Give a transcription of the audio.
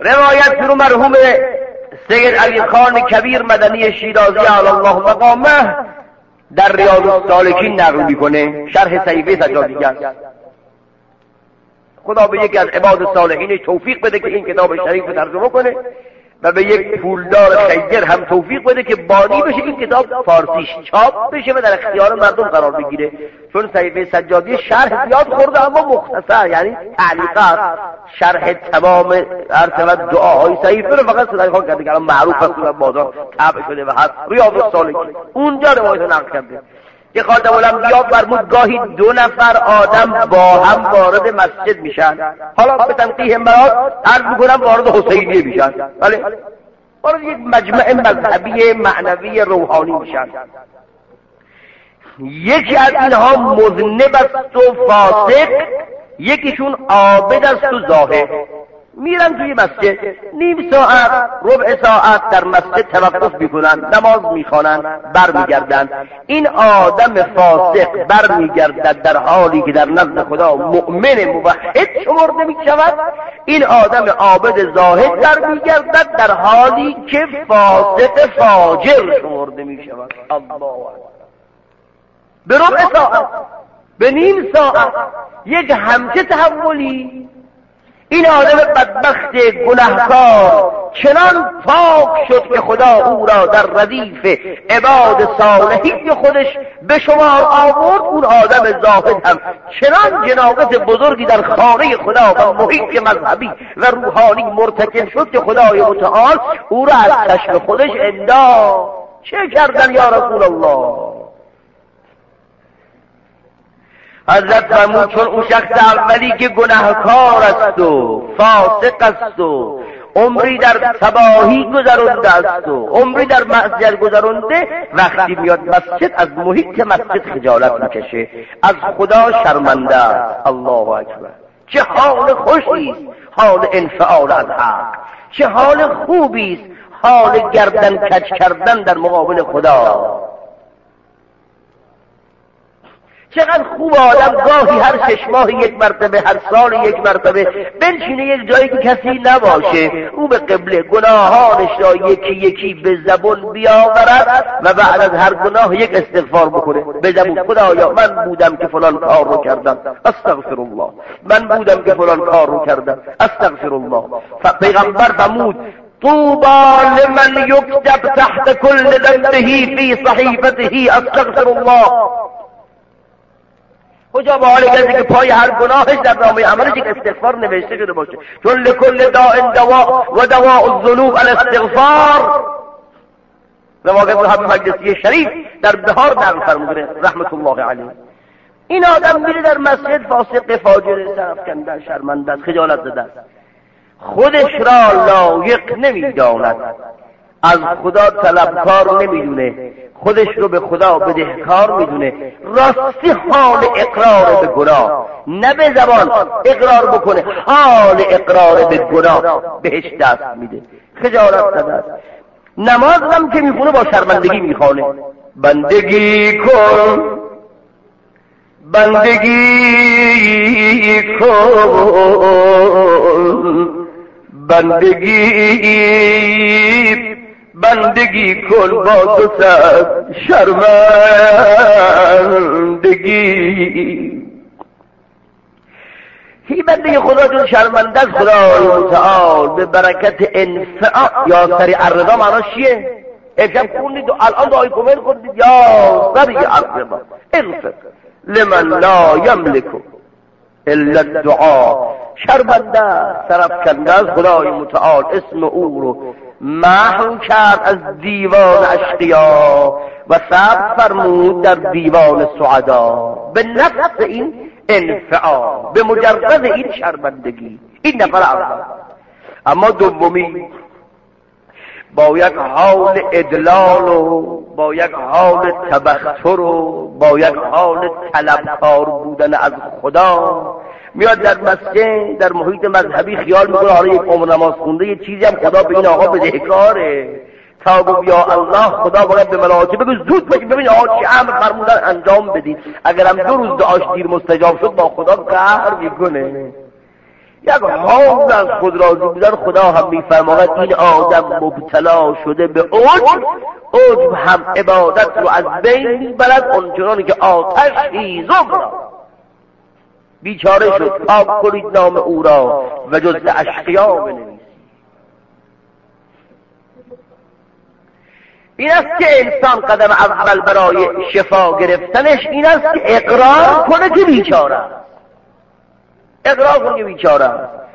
روایت رو مرحوم سید علی خان کبیر مدنی شیرازی علی الله مقامه در ریاض الصالحین نقل میکنه، شرح صحیفه سجادیه است. خدا به یکی از عباد صالحین توفیق بده که این کتاب شریف ترجمه کنه و به یک پولدار خیر هم توفیق بده که بانی بشه این کتاب فارسیش چاپ بشه و در اختیار مردم قرار بگیره، چون صحیفه سجادی شرح زیاد خورده اما مختصر، یعنی تعلیقات شرح تمام ارتباط دعاهای صحیفه رو فقط صدای کرده که الان معروف است و بازار طبع شده و هست. ریاض الصالحین اونجا روایت نقل کرده که خاتم الانبیا فرمود گاهی 2 نفر آدم با هم وارد مسجد میشن، حالا به تنقیح مراد عرض میکنم وارد حسینیه میشن، بله وارد یک مجمع مذهبی معنوی روحانی میشن. یکی از اینها مذنب است و فاسق، یکیشون عابد است و زاهد. میرن توی مسجد، نیم ساعت ربع ساعت در مسجد توقف میکنن، نماز میخوانن، برمیگردن. این آدم فاسق برمیگردد در حالی که در نزد خدا مؤمن موحد شمرده میشود، این آدم عابد زاهد برمیگردد در حالی که فاسق فاجر شمرده میشود. الله به ربع ساعت، به نیم ساعت یک همچه تحولی. این آدم بدبخت گناهکار چنان پاک شد که خدا او را در ردیف عباد صالحین خودش به شمار آورد. اون آدم زاهد هم چنان جنابت بزرگی در خانه خدا و محیط مذهبی و روحانی مرتکب شد که خدای متعال او را از چشم خودش انداخت. چه کردن یا رسول الله؟ حضرت فرمود چون اون شخص اولی که گناهکار است و فاسق است و عمری در تباهی گذرانده است و عمری در معصیت گذرانده، وقتی میاد مسجد از محیط مسجد خجالت میکشه، از خدا شرمنده است. الله اکبر. چه حال خوشی است حال انفعال از حق، چه حال خوبی است حال گردن کج کردن در مقابل خدا. چقدر خوب آدم گاهی هر 6 ماه یک مرتبه، هر سال یک مرتبه بنشینه یک جایی که کسی نباشه، او به قبله گناهانش را یکی یکی به زبان بیاورد و بعد از هر گناه یک استغفار بکنه به زبان. خدایا من بودم که فلان کار رو کردم، استغفر الله. من بودم که فلان کار رو کردم، استغفر الله. پیغمبر فرمود طوبى لمن يكتب تحت كل ذنبه في صحيفته استغفر الله. کجا به حال کسی که پای هر گناهش در نامه عملش یک استغفار نوشته شده باشه، چون لکل داء دواء و دواء الذنوب الاستغفار. روایت صاحب مجلسی شریف در بهار نقل فرموده رحمت الله علیه. این آدم میره در مسجد فاسق فاجر سرافکنده شرمنده است، خجالت زده است، خودش را لایق نمیداند، از خدا طلبکار نمیدونه، خودش رو به خدا بدهکار میدونه. راستی حال اقرار به گناه نه به زبان اقرار بکنه، حال اقرار به گناه بهش دست میده، خجالت زده است. نماز هم که میخونه با شرمندگی میخونه. بندگی کن بندگی کن بندگی کن با تو صد شرمندگی. هی بنده خدا جون شرمنده از خدای متعال به برکت انفعال یا سریع الرضا. معناش چیه؟ امشب خوندید و الان دعای کمل خوندید یا سریع الرضا انفع لمن لا یملک الا الدعا. شرمنده سرافکنده از خدای متعال اسم او رو محو کرد از دیوان اشقیا و ثبت فرمود در دیوان سعدا به نفس این انفعال، به مجرد این شرمندگی. این نفر اول. اما دومی با یک حال ادلال و با یک حال تبختر و با یک حال طلبکار بودن از خدا میاد در مسجد در محیط مذهبی خیال میکنه حالا یک عمر نماز خونده یه چیزی هم خدا به این آقا بدهکاره. تا گفت یا الله خدا باید به ملائکه بگو زود باشید ببین آقا چه امر فرمودن انجام بدید. اگرم 2 روز دعاش دیر مستجاب شد با خدا قهر میکنه. یک حال از خود راضی بودن. خدا هم میفرماید این آدم مبتلا شده به عجب هم عبادت رو از بین میبرد اونچنانی که آتش هیزم را. بیچاره شد، پاک کنید نام او را و جز اشقیا بنویسید. این است که انسان قدم اول برای شفا گرفتنش این است که اقرار کنه که بیچاره است. اقرار کنه که بیچاره است.